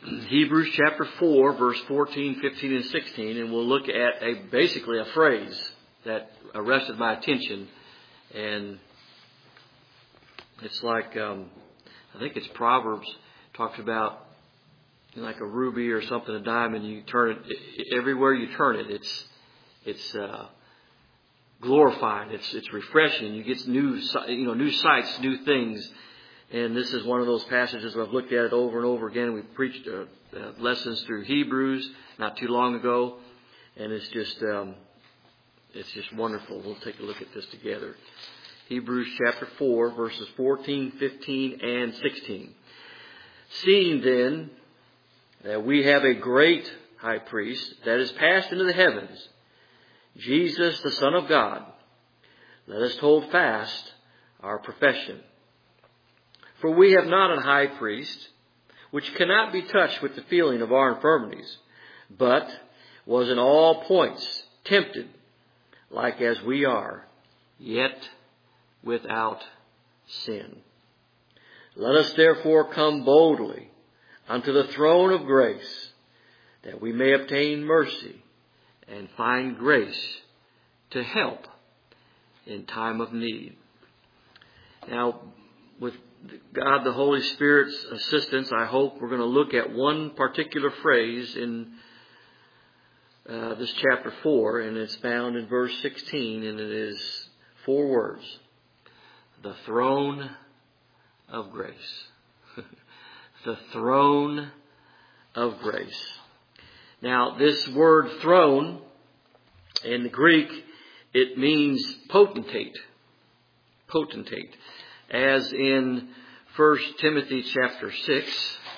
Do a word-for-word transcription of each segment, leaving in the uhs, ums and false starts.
Hebrews chapter four, verse fourteen, fifteen, and sixteen, and we'll look at a basically a phrase that arrested my attention, and it's like um, I think it's Proverbs talks about like a ruby or something, a diamond. You turn it everywhere you turn it. It's it's uh, glorifying. It's it's refreshing. You get new you know new sights, new things. And this is one of those passages where I've looked at it over and over again. We preached uh, uh, lessons through Hebrews not too long ago, and it's just um, it's just wonderful. We'll take a look at this together. Hebrews chapter four, verses fourteen, fifteen, and sixteen. Seeing then that we have a great high priest that is passed into the heavens, Jesus the Son of God, let us hold fast our profession. For we have not a high priest, which cannot be touched with the feeling of our infirmities, but was in all points tempted, like as we are, yet without sin. Let us therefore come boldly unto the throne of grace, that we may obtain mercy and find grace to help in time of need. Now, with God the Holy Spirit's assistance, I hope we're going to look at one particular phrase in uh, this chapter four, and it's found in verse sixteen, and it is four words: the throne of grace. The throne of grace. Now, this word throne in the Greek, it means potentate. Potentate. As in First Timothy chapter six.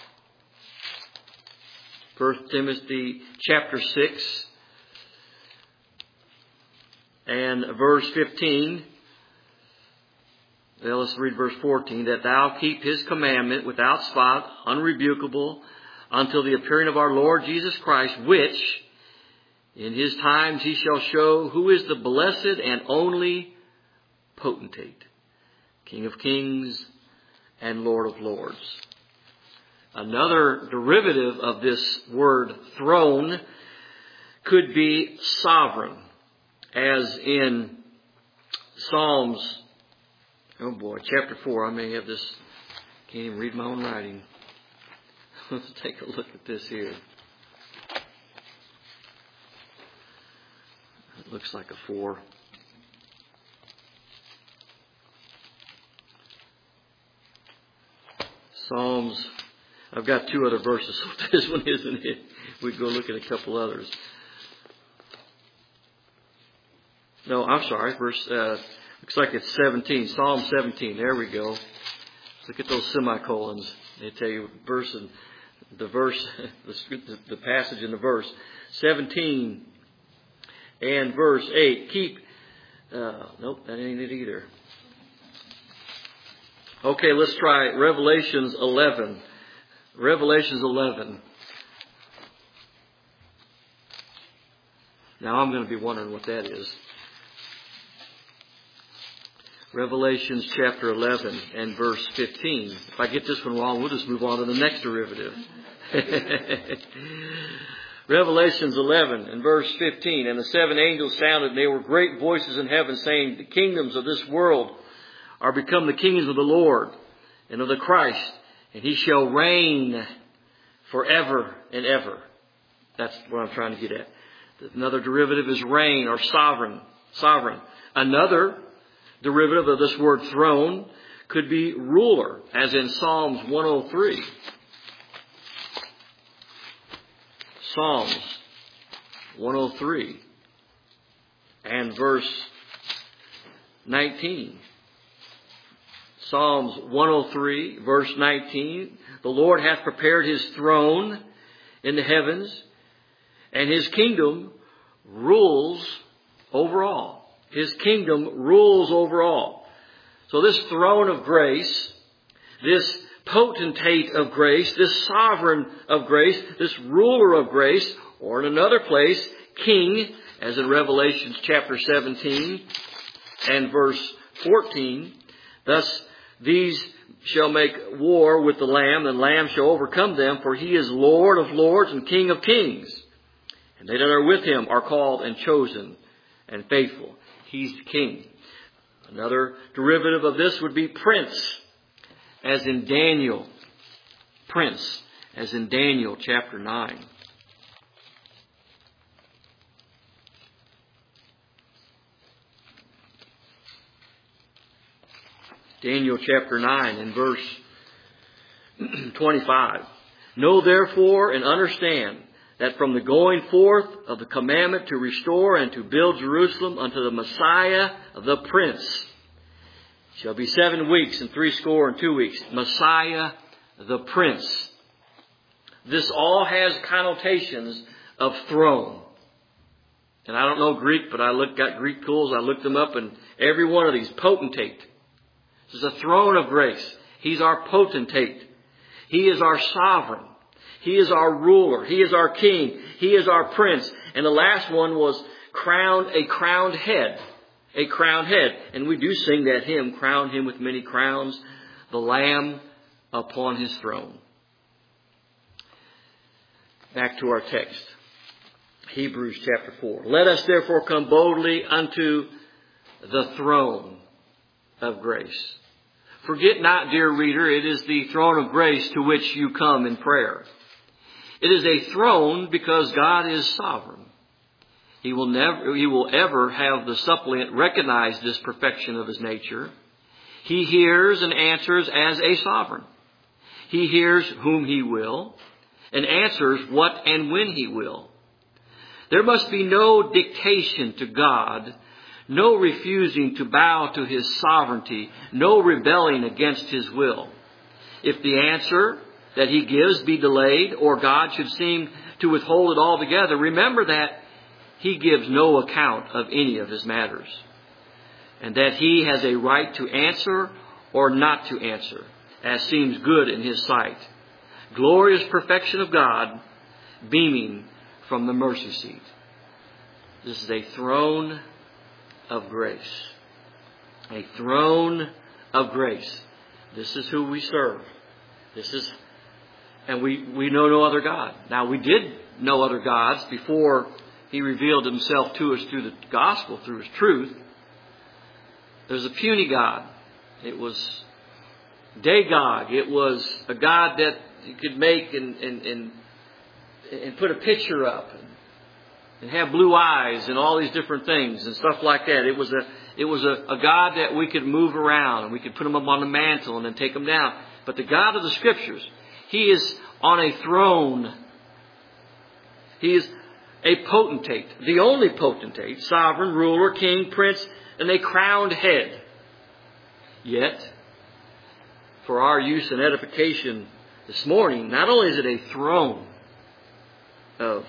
First Timothy chapter six and verse fifteen. Well, let's read verse fourteen. That thou keep his commandment without spot, unrebukable, until the appearing of our Lord Jesus Christ, which in his times he shall show who is the blessed and only potentate, King of kings and Lord of lords. Another derivative of this word throne could be sovereign, as in Psalms, oh boy, chapter four. I may have this, can't even read my own writing. Let's take a look at this here. It looks like a four. Psalms, I've got two other verses, so this one isn't it. We go look at a couple others. No, I'm sorry. Verse, uh, looks like it's seventeen. Psalm seventeen. There we go. Look at those semicolons. They tell you verse and the verse, the, the passage in the verse. seventeen and verse eight. Keep. Uh, nope, that ain't it either. Okay, let's try Revelations eleven. Revelations eleven. Now I'm going to be wondering what that is. Revelations chapter eleven and verse fifteen. If I get this one wrong, we'll just move on to the next derivative. Revelations eleven and verse fifteen. And the seven angels sounded, and there were great voices in heaven saying, the kingdoms of this world are become the kingdoms of the Lord and of the Christ, and he shall reign forever and ever. That's what I'm trying to get at. Another derivative is reign or sovereign. Sovereign. Another derivative of this word throne could be ruler, as in Psalms one oh three. Psalms one oh three and verse nineteen. Psalms one oh three, verse nineteen. The Lord hath prepared his throne in the heavens, and his kingdom rules over all. His kingdom rules over all. So this throne of grace, this potentate of grace, this sovereign of grace, this ruler of grace, or in another place, king, as in Revelation chapter seventeen and verse fourteen. Thus, these shall make war with the Lamb, and the Lamb shall overcome them, for he is Lord of lords and King of kings. And they that are with him are called and chosen and faithful. He's the King. Another derivative of this would be Prince, as in Daniel. Prince, as in Daniel chapter nine. Daniel chapter nine and verse twenty-five. Know therefore and understand that from the going forth of the commandment to restore and to build Jerusalem unto the Messiah, the Prince, shall be seven weeks and three score and two weeks. Messiah, the Prince. This all has connotations of throne. And I don't know Greek, but I looked, got Greek tools. I looked them up, and every one of these, potentate. This is a throne of grace. He's our potentate. He is our sovereign. He is our ruler. He is our king. He is our prince. And the last one was crowned, a crowned head. A crowned head. And we do sing that hymn, crown him with many crowns, the Lamb upon his throne. Back to our text. Hebrews chapter four. Let us therefore come boldly unto the throne of grace. Forget not, dear reader, it is the throne of grace to which you come in prayer. It is a throne because God is sovereign. He will never, he will ever have the suppliant recognize this perfection of his nature. He hears and answers as a sovereign. He hears whom he will and answers what and when he will. There must be no dictation to God, no refusing to bow to his sovereignty, no rebelling against his will. If the answer that he gives be delayed, or God should seem to withhold it altogether, remember that he gives no account of any of his matters, and that he has a right to answer or not to answer, as seems good in his sight. Glorious perfection of God beaming from the mercy seat. This is a throne of grace. A throne of grace. This is who we serve. This is, and we, we know no other God. Now, we did know other gods before he revealed himself to us through the gospel, through his truth. There's a puny God. It was Dagog. It was a God that you could make and, and, and, and put a picture up and, and have blue eyes and all these different things and stuff like that. It was a it was a, a God that we could move around and we could put him up on the mantle and then take him down. But the God of the Scriptures, he is on a throne. He is a potentate, the only potentate, sovereign, ruler, king, prince, and a crowned head. Yet, for our use and edification this morning, not only is it a throne of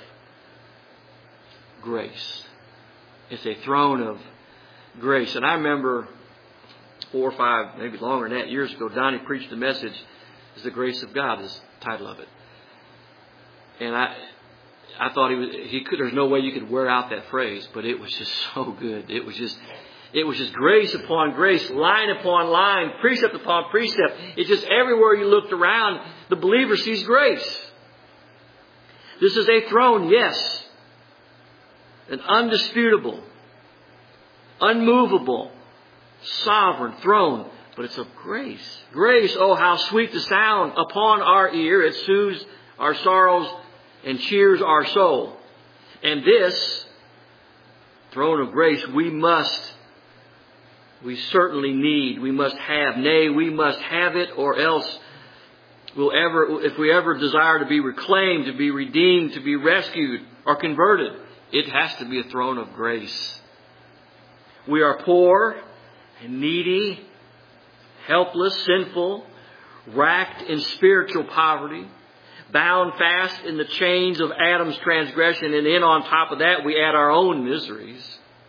grace, it's a throne of grace. And I remember four or five, maybe longer than that, years ago, Donnie preached a message, "Is the Grace of God," is the title of it. And I I thought he was, he could, there's no way you could wear out that phrase, but it was just so good. It was just, it was just grace upon grace, line upon line, precept upon precept. It's just everywhere you looked around, the believer sees grace. This is a throne, yes. An undisputable, unmovable, sovereign throne. But it's of grace. Grace, oh how sweet the sound upon our ear. It soothes our sorrows and cheers our soul. And this throne of grace we must, we certainly need, we must have. Nay, we must have it, or else we'll ever, if we ever desire to be reclaimed, to be redeemed, to be rescued or converted, it has to be a throne of grace. We are poor and needy, helpless, sinful, racked in spiritual poverty, bound fast in the chains of Adam's transgression, and in on top of that we add our own miseries.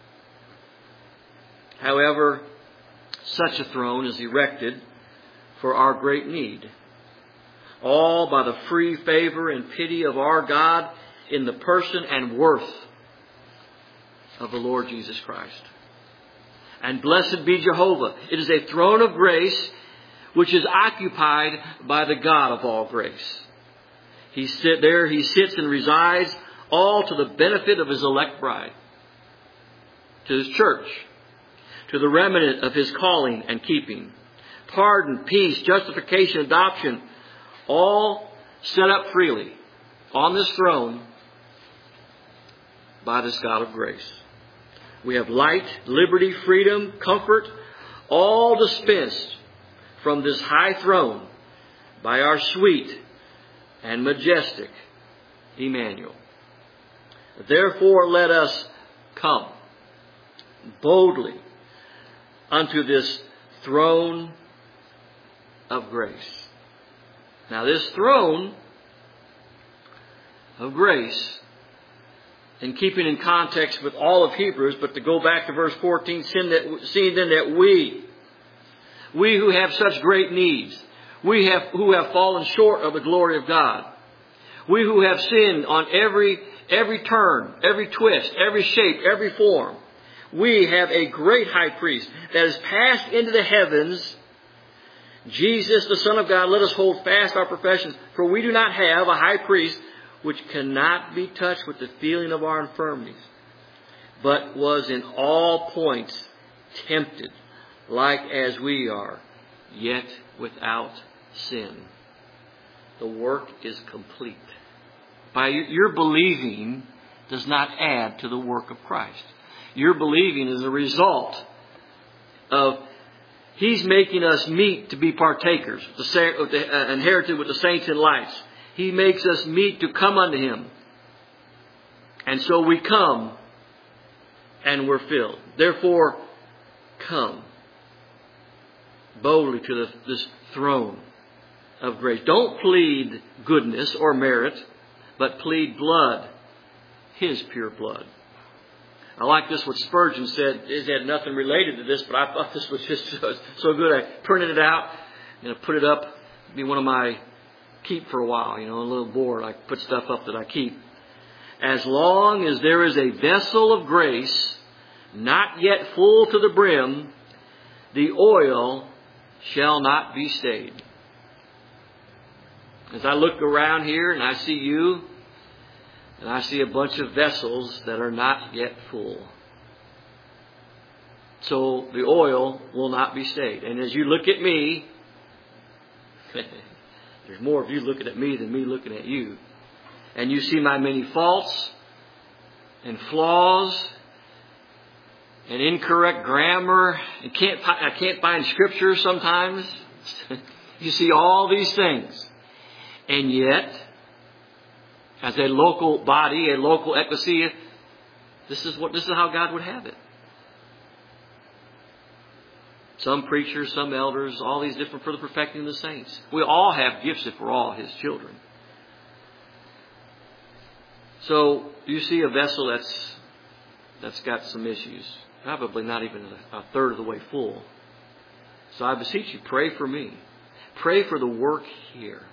However, such a throne is erected for our great need, all by the free favor and pity of our God in the person and worth of the Lord Jesus Christ. And blessed be Jehovah. It is a throne of grace which is occupied by the God of all grace. He sit there, he sits and resides, all to the benefit of his elect bride, to his church, to the remnant of his calling and keeping. Pardon, peace, justification, adoption, all set up freely on this throne by this God of grace. We have light, liberty, freedom, comfort, all dispensed from this high throne by our sweet and majestic Emmanuel. Therefore, let us come boldly unto this throne of grace. Now, this throne of grace, in keeping in context with all of Hebrews, but to go back to verse fourteen, seeing then that we, we who have such great needs, we have who have fallen short of the glory of God, we who have sinned on every every turn, every twist, every shape, every form, we have a great high priest that has passed into the heavens, Jesus, the Son of God. Let us hold fast our profession, for we do not have a high priest which cannot be touched with the feeling of our infirmities, but was in all points tempted, like as we are, yet without sin. The work is complete. By your believing does not add to the work of Christ. Your believing is a result of He's making us meet to be partakers, inherited with the saints in lights. He makes us meet to come unto Him. And so we come and we're filled. Therefore, come boldly to the, this throne of grace. Don't plead goodness or merit, but plead blood, His pure blood. I like this, what Spurgeon said. It had nothing related to this, but I thought this was just so, so good. I printed it out and I put it up. It'd be one of my keep for a while, you know, a little board. I put stuff up that I keep. As long as there is a vessel of grace, not yet full to the brim, the oil shall not be stayed. As I look around here and I see you, and I see a bunch of vessels that are not yet full. So the oil will not be stayed. And as you look at me, there's more of you looking at me than me looking at you. And you see my many faults and flaws and incorrect grammar. And can't, I can't find scripture sometimes. You see all these things. And yet, as a local body, a local ecclesia, this is what this is how God would have it. Some preachers, some elders, all these different for the perfecting of the saints. We all have gifts if we're all His children. So you see a vessel that's that's got some issues, probably not even a, a third of the way full. So I beseech you, pray for me. Pray for the work here.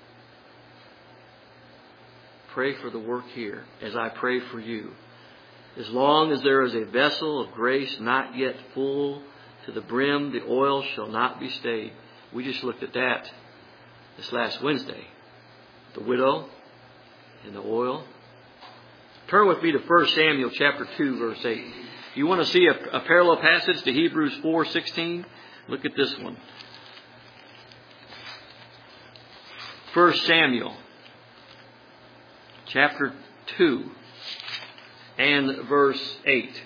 Pray for the work here as I pray for you. As long as there is a vessel of grace not yet full to the brim, the oil shall not be stayed. We just looked at that this last Wednesday. The widow and the oil. Turn with me to First Samuel chapter two, verse eight. You want to see a, a parallel passage to Hebrews four sixteen? Look at this one. First Samuel chapter two and verse eight.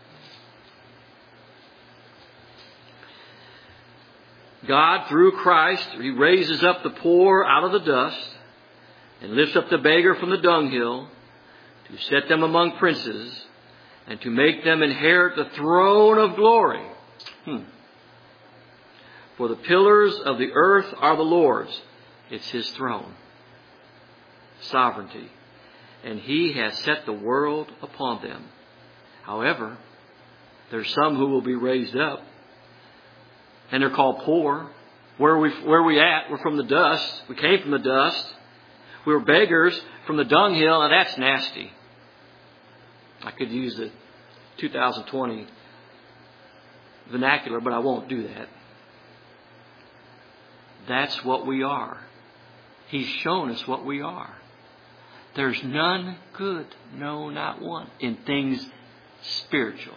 God, through Christ, He raises up the poor out of the dust and lifts up the beggar from the dunghill to set them among princes and to make them inherit the throne of glory. Hmm. For the pillars of the earth are the Lord's. It's His throne. Sovereignty. And He has set the world upon them. However, there's some who will be raised up. And they're called poor. Where are we, where are we at? We're from the dust. We came from the dust. We were beggars from the dunghill. And that's nasty. I could use the two thousand twenty vernacular, but I won't do that. That's what we are. He's shown us what we are. There's none good, no, not one, in things spiritual.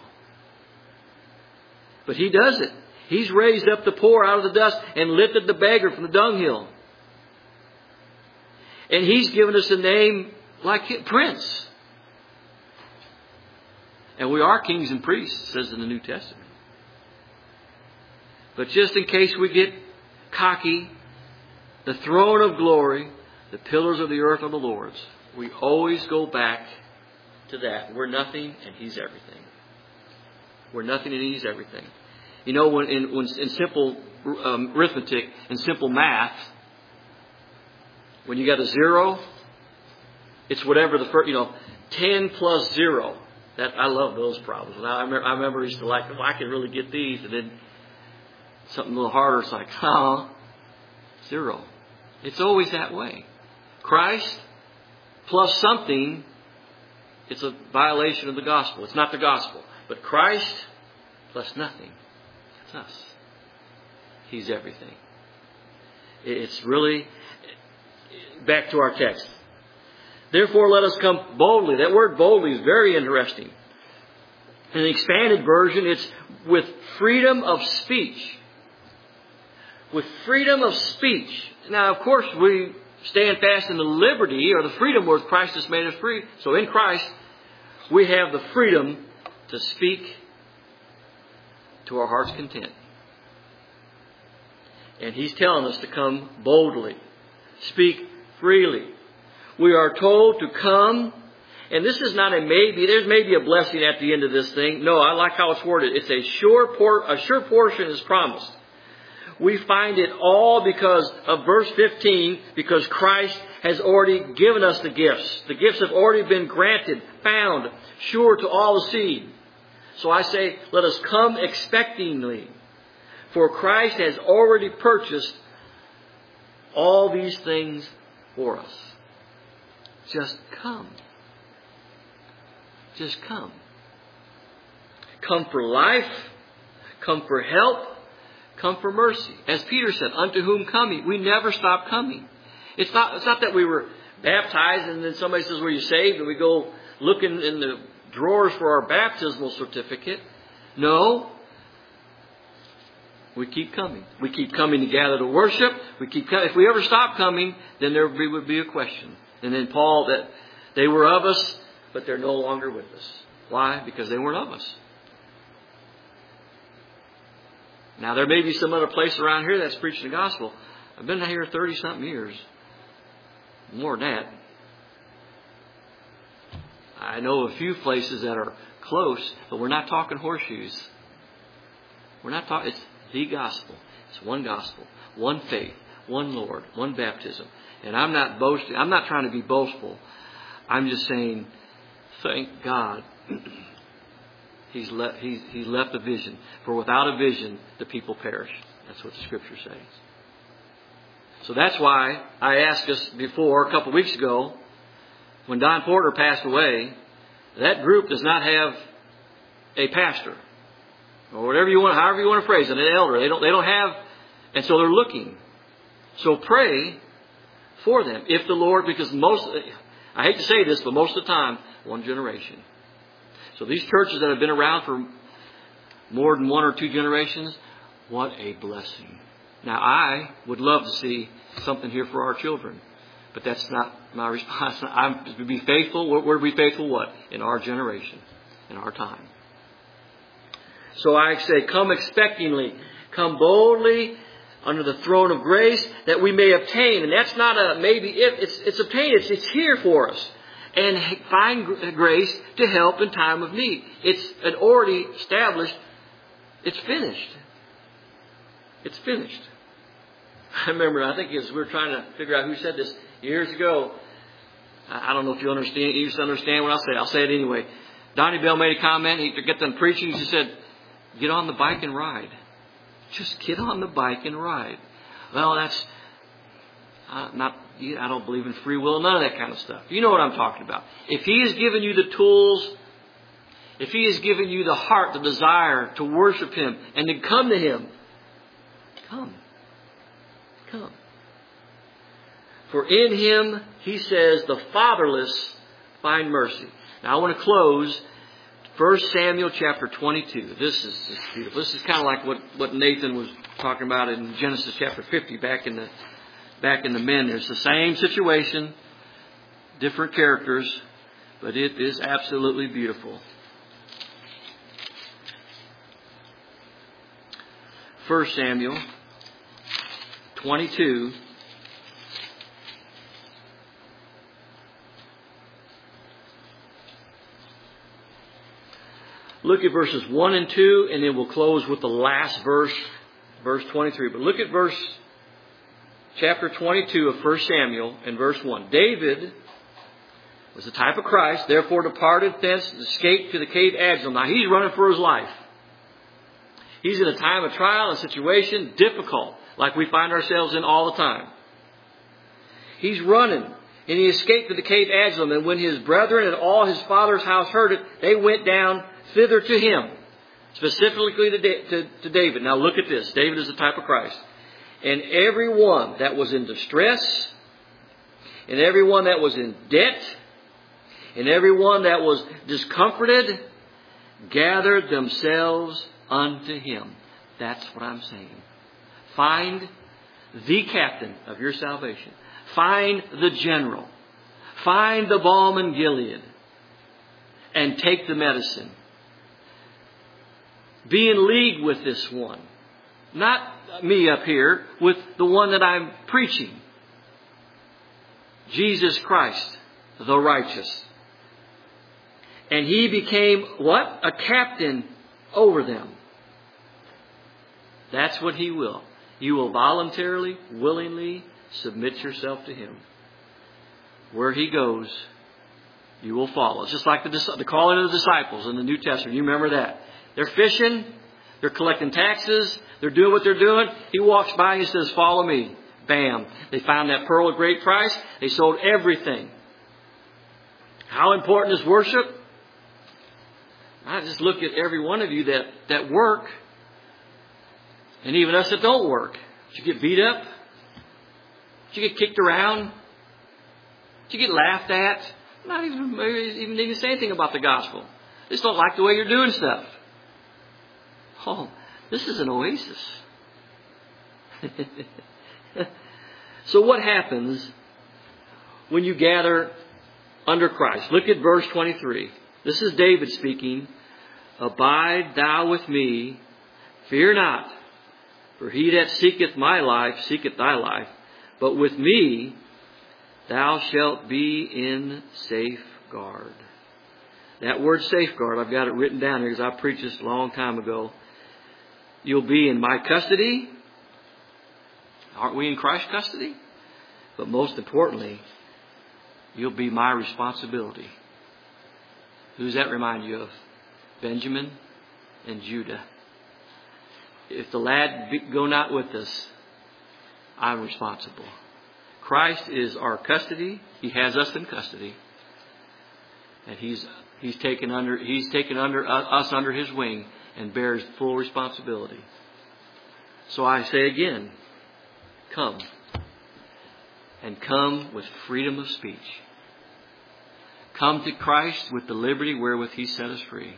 But He does it. He's raised up the poor out of the dust and lifted the beggar from the dunghill. And He's given us a name like Prince. And we are kings and priests, it says in the New Testament. But just in case we get cocky, the throne of glory, the pillars of the earth are the Lord's. We always go back to that. We're nothing and He's everything. We're nothing and He's everything. You know, when in, when in simple um, arithmetic, in simple math, when you got a zero, it's whatever the first, you know, ten plus zero. That I love those problems. I remember, I remember used to like, well, I can really get these, and then something a little harder. It's like, huh, zero. It's always that way. Christ plus something, it's a violation of the gospel. It's not the gospel. But Christ plus nothing, it's us. He's everything. It's really, back to our text. Therefore, let us come boldly. That word boldly is very interesting. In the expanded version, it's with freedom of speech. With freedom of speech. Now, of course, we stand fast in the liberty or the freedom where Christ has made us free. So in Christ, we have the freedom to speak to our heart's content. And He's telling us to come boldly. Speak freely. We are told to come, and this is not a maybe. There's maybe a blessing at the end of this thing. No, I like how it's worded. It's a sure por- a sure portion is promised. We find it all because of verse fifteen, because Christ has already given us the gifts. The gifts have already been granted, found, sure to all the seed. So I say, let us come expectingly, for Christ has already purchased all these things for us. Just come. Just come. Come for life. Come for help. Come for mercy. As Peter said, unto whom coming? We never stop coming. It's not, it's not that we were baptized and then somebody says, were you saved? And we go looking in the drawers for our baptismal certificate. No. We keep coming. We keep coming to gather to worship. We keep coming. If we ever stop coming, then there would be a question. And then Paul, that they were of us, but they're no longer with us. Why? Because they weren't of us. Now, there may be some other place around here that's preaching the gospel. I've been here thirty-something years. More than that. I know a few places that are close, but we're not talking horseshoes. We're not talking, it's the gospel. It's one gospel, one faith, one Lord, one baptism. And I'm not boasting. I'm not trying to be boastful. I'm just saying, thank God He's left, he's, he's left a vision. For without a vision, the people perish. That's what the Scripture says. So that's why I asked us before, a couple of weeks ago, when Don Porter passed away, that group does not have a pastor. Or whatever you want, however you want to phrase it, an elder. They don't, they don't have, and so they're looking. So pray for them. If the Lord, because most, I hate to say this, but most of the time, one generation. So these churches that have been around for more than one or two generations, what a blessing. Now, I would love to see something here for our children, but that's not my response. I'm to be faithful. We're to be faithful what? In our generation, in our time. So I say, come expectingly, come boldly under the throne of grace that we may obtain. And that's not a maybe if, it's, it's obtained. It's, it's here for us. And find grace to help in time of need. It's an already established. It's finished. It's finished. I remember, I think as we were trying to figure out who said this years ago. I don't know if you understand, you just understand what I'll say. I'll say it anyway. Donnie Bell made a comment. He got done preaching. He said, get on the bike and ride. Just get on the bike and ride. Well, that's uh, not, I don't believe in free will, none of that kind of stuff. You know what I'm talking about. If He has given you the tools, if He has given you the heart, the desire to worship Him and to come to Him, come. Come. For in Him, He says, the fatherless find mercy. Now I want to close First Samuel chapter twenty-two. This is, this is beautiful. This is kind of like what, what Nathan was talking about in Genesis chapter fifty, back in the back in the men. It's the same situation, different characters, but it is absolutely beautiful. First Samuel twenty-two. Look at verses one and two, and then we'll close with the last verse, verse twenty-three. But look at verse, chapter twenty-two of First Samuel, and verse one. David was the type of Christ, therefore departed thence and escaped to the cave Adullam. Now he's running for his life. He's in a time of trial and situation, difficult, like we find ourselves in all the time. He's running, and he escaped to the cave Adullam. And when his brethren and all his father's house heard it, they went down thither to him, specifically to, to, to David. Now look at this. David is the type of Christ. And everyone that was in distress, and everyone that was in debt, and everyone that was discomforted, gathered themselves unto him. That's what I'm saying. Find the captain of your salvation. Find the general. Find the balm in Gilead. And take the medicine. Be in league with this one. Not me up here, with the one that I'm preaching. Jesus Christ, the righteous. And He became what? A captain over them. That's what He will. You will voluntarily, willingly submit yourself to Him. Where He goes, you will follow. It's just like the, the calling of the disciples in the New Testament. You remember that. They're fishing. They're collecting taxes. They're doing what they're doing. He walks by and He says, follow me. Bam. They found that pearl of great price. They sold everything. How important is worship? I just look at every one of you that, that work. And even us that don't work. Did you get beat up? Did you get kicked around? Did you get laughed at? Not even, even need to say anything about the gospel. They just don't like the way you're doing stuff. Oh, this is an oasis. So what happens when you gather under Christ? Look at verse twenty-three. This is David speaking. Abide thou with me, fear not, for he that seeketh my life seeketh thy life. But with me thou shalt be in safeguard. That word safeguard, I've got it written down here because I preached this a long time ago. You'll be in my custody. Aren't we in Christ's custody? But most importantly, you'll be my responsibility. Who does that remind you of? Benjamin and Judah. If the lad be, go not with us, I'm responsible. Christ is our custody. He has us in custody. And He's He's taken under He's taken under uh, us under His wing and bears full responsibility. So I say again, come. And come with freedom of speech. Come to Christ with the liberty wherewith He set us free.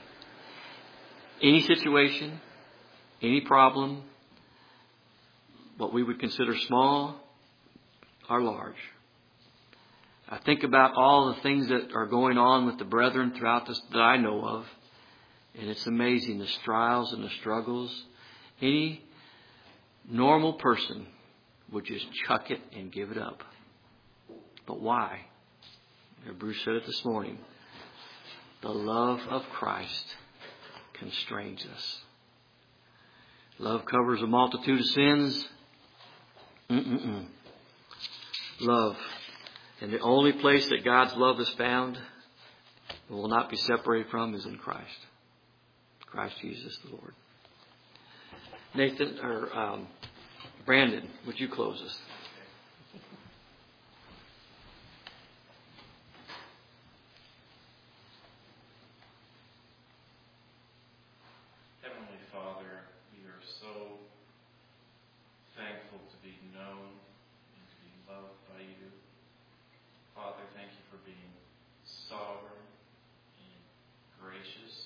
Any situation, any problem, what we would consider small or large. I think about all the things that are going on with the brethren throughout this that I know of. And it's amazing, the trials and the struggles. Any normal person would just chuck it and give it up. But why? Bruce said it this morning. The love of Christ constrains us. Love covers a multitude of sins. Mm-mm-mm. Love. And the only place that God's love is found and will not be separated from is in Christ. Christ Jesus the Lord. Nathan, or um, Brandon, would you close us? Heavenly Father, we are so thankful to be be known and to be loved by you. Father, thank you for being sovereign and gracious